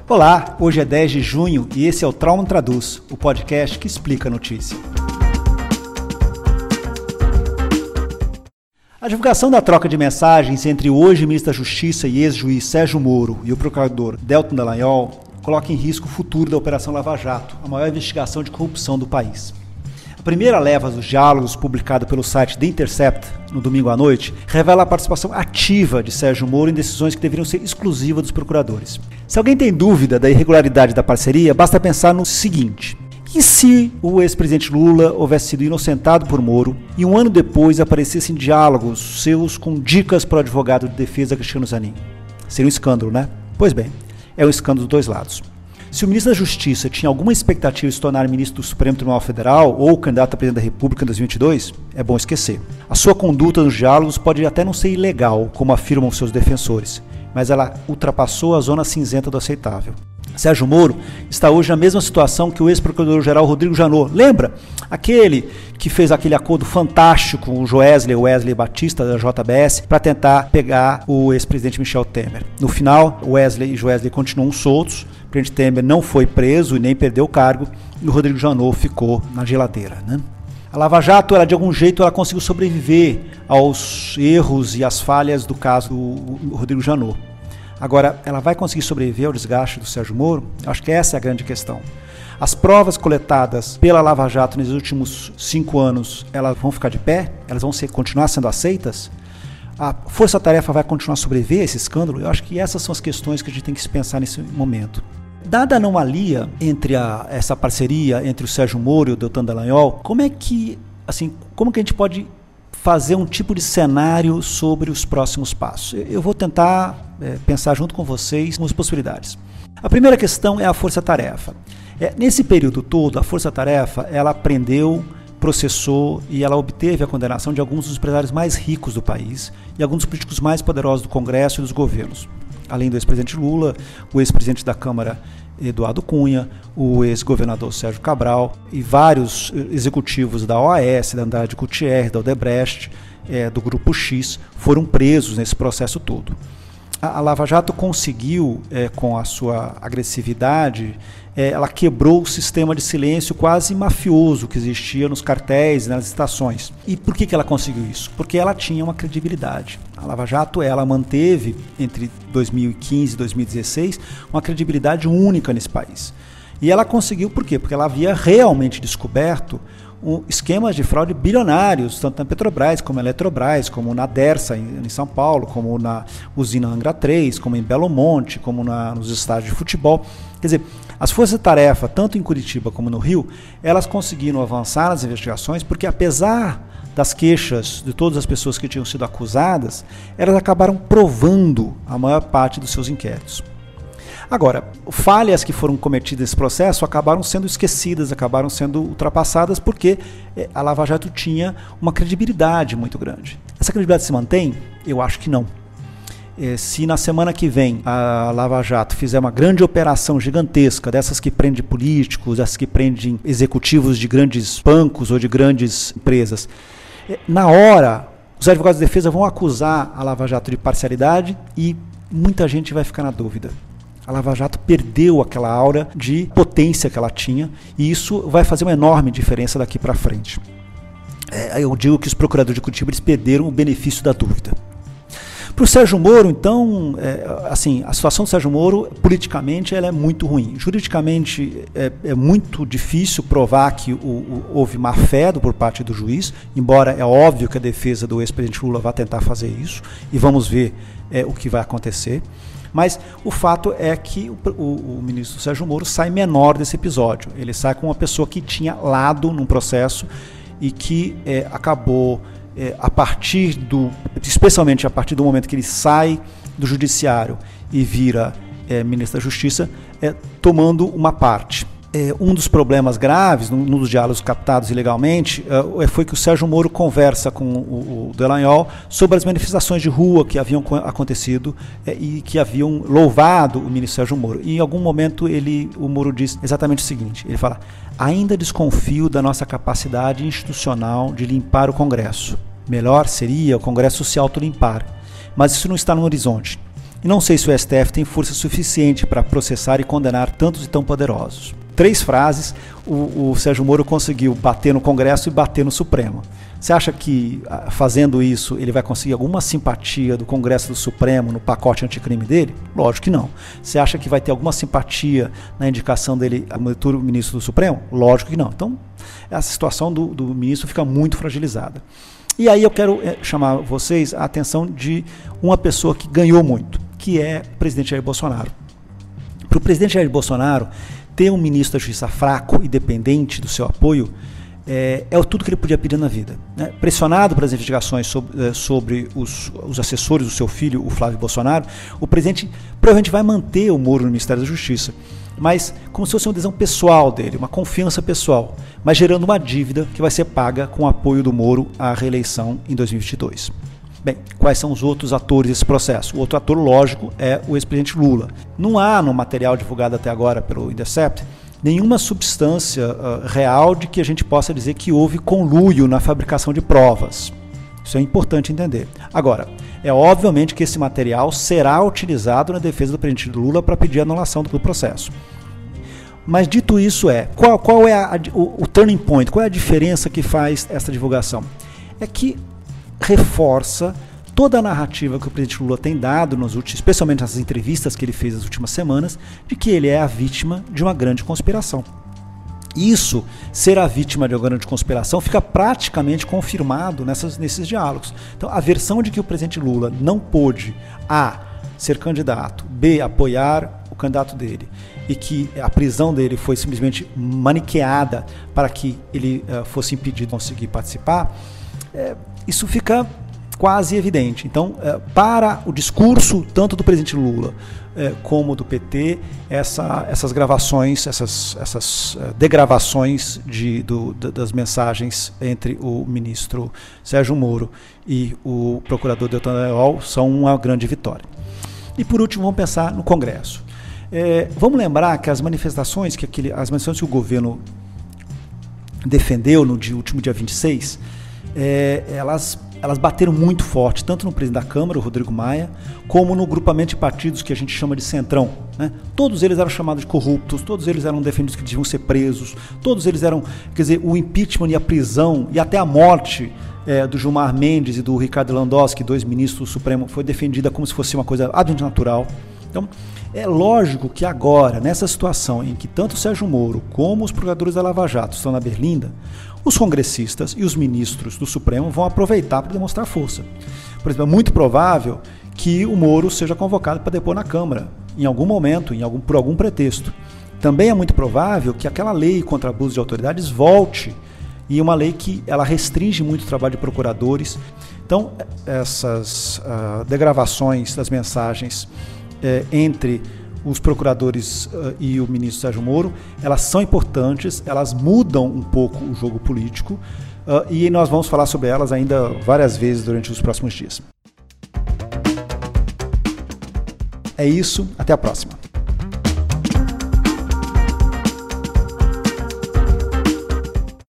Olá, hoje é 10 de junho e esse é o Trauma Traduz, o podcast que explica a notícia. A divulgação da troca de mensagens entre o hoje ministro da Justiça e ex-juiz Sérgio Moro e o procurador Deltan Dallagnol coloca em risco o futuro da Operação Lava Jato, a maior investigação de corrupção do país. A primeira leva dos diálogos, publicado pelo site The Intercept, no domingo à noite, revela a participação ativa de Sérgio Moro em decisões que deveriam ser exclusivas dos procuradores. Se alguém tem dúvida da irregularidade da parceria, basta pensar no seguinte: e se o ex-presidente Lula houvesse sido inocentado por Moro e um ano depois aparecessem diálogos seus com dicas para o advogado de defesa Cristiano Zanin? Seria um escândalo, né? Pois bem, é um escândalo dos dois lados. Se o ministro da Justiça tinha alguma expectativa de se tornar ministro do Supremo Tribunal Federal ou candidato a presidente da República em 2022, é bom esquecer. A sua conduta nos diálogos pode até não ser ilegal, como afirmam seus defensores, mas ela ultrapassou a zona cinzenta do aceitável. Sérgio Moro está hoje na mesma situação que o ex-procurador-geral Rodrigo Janot. Lembra? Aquele que fez aquele acordo fantástico com o Wesley Batista, da JBS, para tentar pegar o ex-presidente Michel Temer. No final, Wesley e Joesley continuam soltos, o presidente Temer não foi preso e nem perdeu o cargo, e o Rodrigo Janot ficou na geladeira, né? A Lava Jato, de algum jeito, ela conseguiu sobreviver aos erros e às falhas do caso do Rodrigo Janot. Agora, ela vai conseguir sobreviver ao desgaste do Sérgio Moro? Acho que essa é a grande questão. As provas coletadas pela Lava Jato nos últimos 5 anos, elas vão ficar de pé? Elas vão continuar sendo aceitas? A força-tarefa vai continuar a sobreviver a esse escândalo? Eu acho que essas são as questões que a gente tem que se pensar nesse momento. Dada a anomalia entre essa parceria entre o Sérgio Moro e o Deltan Dallagnol, como que a gente pode fazer um tipo de cenário sobre os próximos passos? Eu vou tentar pensar junto com vocês umas possibilidades. A primeira questão é a força-tarefa. Nesse período todo, a força-tarefa ela prendeu, processou e ela obteve a condenação de alguns dos empresários mais ricos do país e alguns dos políticos mais poderosos do Congresso e dos governos. Além do ex-presidente Lula, o ex-presidente da Câmara Eduardo Cunha, o ex-governador Sérgio Cabral e vários executivos da OAS, da Andrade Gutierrez, da Odebrecht, do Grupo X, foram presos nesse processo todo. A Lava Jato conseguiu, com a sua agressividade, ela quebrou o sistema de silêncio quase mafioso que existia nos cartéis e nas estações. E por que ela conseguiu isso? Porque ela tinha uma credibilidade. A Lava Jato ela manteve, entre 2015 e 2016, uma credibilidade única nesse país. E ela conseguiu por quê? Porque ela havia realmente descoberto esquemas de fraude bilionários, tanto na Petrobras, como na Eletrobras, como na Dersa em São Paulo, como na usina Angra 3, como em Belo Monte, como nos estádios de futebol. Quer dizer, as forças-tarefa, tanto em Curitiba como no Rio, elas conseguiram avançar nas investigações porque, apesar das queixas de todas as pessoas que tinham sido acusadas, elas acabaram provando a maior parte dos seus inquéritos. Agora, falhas que foram cometidas nesse processo acabaram sendo esquecidas, acabaram sendo ultrapassadas porque a Lava Jato tinha uma credibilidade muito grande. Essa credibilidade se mantém? Eu acho que não. Se na semana que vem a Lava Jato fizer uma grande operação gigantesca, dessas que prende políticos, dessas que prendem executivos de grandes bancos ou de grandes empresas, na hora os advogados de defesa vão acusar a Lava Jato de parcialidade e muita gente vai ficar na dúvida. A Lava Jato perdeu aquela aura de potência que ela tinha e isso vai fazer uma enorme diferença daqui para frente. Eu digo que os procuradores de Curitiba eles perderam o benefício da dúvida. Para o Sérgio Moro, então, a situação do Sérgio Moro, politicamente, ela é muito ruim. Juridicamente, é muito difícil provar que houve má-fé por parte do juiz, embora é óbvio que a defesa do ex-presidente Lula vai tentar fazer isso, e vamos ver o que vai acontecer. Mas o fato é que o ministro Sérgio Moro sai menor desse episódio. Ele sai com uma pessoa que tinha lado num processo e que acabou, especialmente a partir do momento que ele sai do judiciário e vira ministro da Justiça, tomando uma parte. Um dos problemas graves, num dos diálogos captados ilegalmente, foi que o Sérgio Moro conversa com o Dallagnol sobre as manifestações de rua que haviam acontecido e que haviam louvado o ministro Sérgio Moro. E em algum momento o Moro diz exatamente o seguinte, ele fala: ainda desconfio da nossa capacidade institucional de limpar o Congresso. Melhor seria o Congresso se autolimpar, mas isso não está no horizonte. E não sei se o STF tem força suficiente para processar e condenar tantos e tão poderosos. 3 frases, o Sérgio Moro conseguiu bater no Congresso e bater no Supremo. Você acha que, fazendo isso, ele vai conseguir alguma simpatia do Congresso do Supremo no pacote anticrime dele? Lógico que não. Você acha que vai ter alguma simpatia na indicação dele a futuro ministro do Supremo? Lógico que não. Então, essa situação do ministro fica muito fragilizada. E aí eu quero chamar vocês a atenção de uma pessoa que ganhou muito, que é o presidente Jair Bolsonaro. Para o presidente Jair Bolsonaro ter um ministro da Justiça fraco e dependente do seu apoio é tudo que ele podia pedir na vida. Né? Pressionado pelas investigações sobre os assessores do seu filho, o Flávio Bolsonaro, o presidente provavelmente vai manter o Moro no Ministério da Justiça, mas como se fosse uma adesão pessoal dele, uma confiança pessoal, mas gerando uma dívida que vai ser paga com o apoio do Moro à reeleição em 2022. Bem, quais são os outros atores desse processo? O outro ator, lógico, é o ex-presidente Lula. Não há no material divulgado até agora pelo Intercept nenhuma substância real de que a gente possa dizer que houve conluio na fabricação de provas. Isso é importante entender. Agora, é obviamente que esse material será utilizado na defesa do presidente Lula para pedir a anulação do processo. Mas dito isso, qual é o turning point, qual é a diferença que faz essa divulgação? É que reforça toda a narrativa que o presidente Lula tem dado, especialmente nas entrevistas que ele fez nas últimas semanas, de que ele é a vítima de uma grande conspiração. Isso, ser a vítima de uma grande conspiração, fica praticamente confirmado nesses diálogos. Então, a versão de que o presidente Lula não pôde, A, ser candidato, B, apoiar o candidato dele, e que a prisão dele foi simplesmente maniqueada para que ele fosse impedido de conseguir participar, isso fica quase evidente. Então, para o discurso tanto do presidente Lula como do PT, essas gravações, essas degravações das mensagens entre o ministro Sérgio Moro e o procurador Deltan Dallagnol são uma grande vitória. E por último, vamos pensar no Congresso. Vamos lembrar que as manifestações que o governo defendeu no último dia 26, elas bateram muito forte, tanto no presidente da Câmara, o Rodrigo Maia, como no grupamento de partidos que a gente chama de Centrão. Né? Todos eles eram chamados de corruptos, todos eles eram defendidos que deviam ser presos, todos eles eram, o impeachment e a prisão e até a morte do Gilmar Mendes e do Ricardo Lewandowski, 2 ministros do Supremo, foi defendida como se fosse uma coisa absolutamente natural. Então, é lógico que agora, nessa situação em que tanto o Sérgio Moro como os procuradores da Lava Jato estão na berlinda, os congressistas e os ministros do Supremo vão aproveitar para demonstrar força. Por exemplo, é muito provável que o Moro seja convocado para depor na Câmara, em algum momento, por algum pretexto. Também é muito provável que aquela lei contra abuso de autoridades volte, e uma lei que ela restringe muito o trabalho de procuradores. Então, essas degravações das mensagens entre os procuradores e o ministro Sérgio Moro, elas são importantes, elas mudam um pouco o jogo político e nós vamos falar sobre elas ainda várias vezes durante os próximos dias. É isso, até a próxima.